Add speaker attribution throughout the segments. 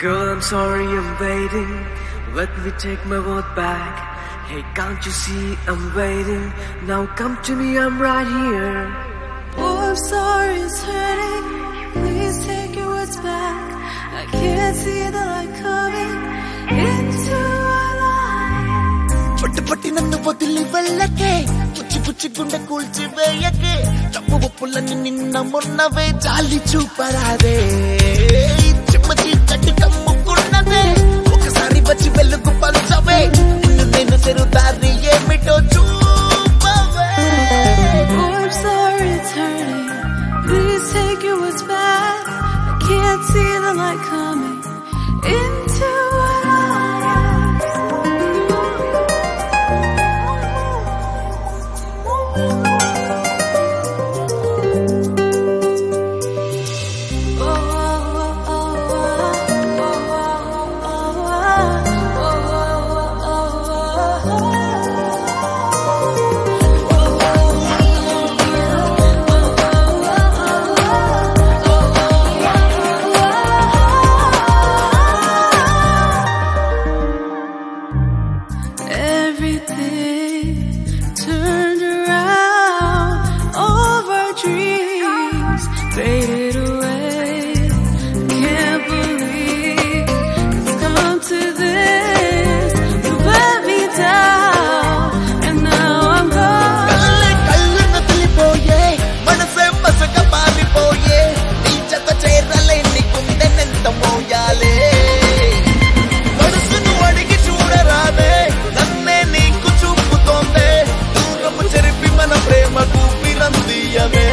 Speaker 1: Girl, I'm sorry I'm waiting. Let me take my word back. Hey, can't you see I'm waiting? Now come to me, I'm right here.
Speaker 2: Oh, I'm sorry it's hurting. Please take your words back. I can't see the light coming into our lives.
Speaker 3: పట్టు పట్టి నన్ను వదిలి వెళ్ళకే, పుచ్చి పుచ్చి గుండె కూల్చి వేయకే, తప్పు ఒప్పులని నిన్న మొన్నవే జాలి చూపరాదే. చిమ్మకి కట్టి కమ్ముకున్నదే, ఒకసారి వచ్చి వెలుగు పంచవే, నిన్ను నేను తెరుదారి ఏమిటో చూపవే.
Speaker 2: Oh, I'm sorry it's hurting. Please take your words back. I can't see the light coming into our lives. Everything turned around, all of our dreams faded away. Can't believe it's come to this. You let me down, and now I'm gone.
Speaker 3: కళ్ళే కళ్ళను తెలిపోయే, మనసే మసక పారిపోయే, నీ జత చేరలేని గుండెనెంత మోయాలే. మనసును అడిగి చూడరాదే, నన్నే నీకు చూపుతోందే, దూరము చెరిపి మన ప్రేమకు పిరందియవే.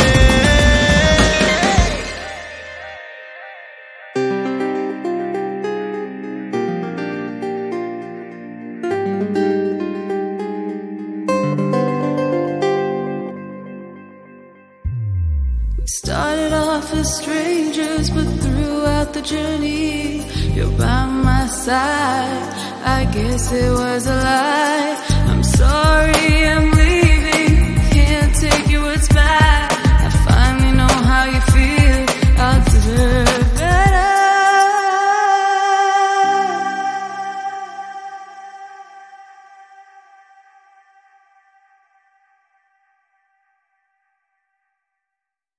Speaker 2: We started off as strangers, but throughout the journey, you're by my side. I guess it was a lie.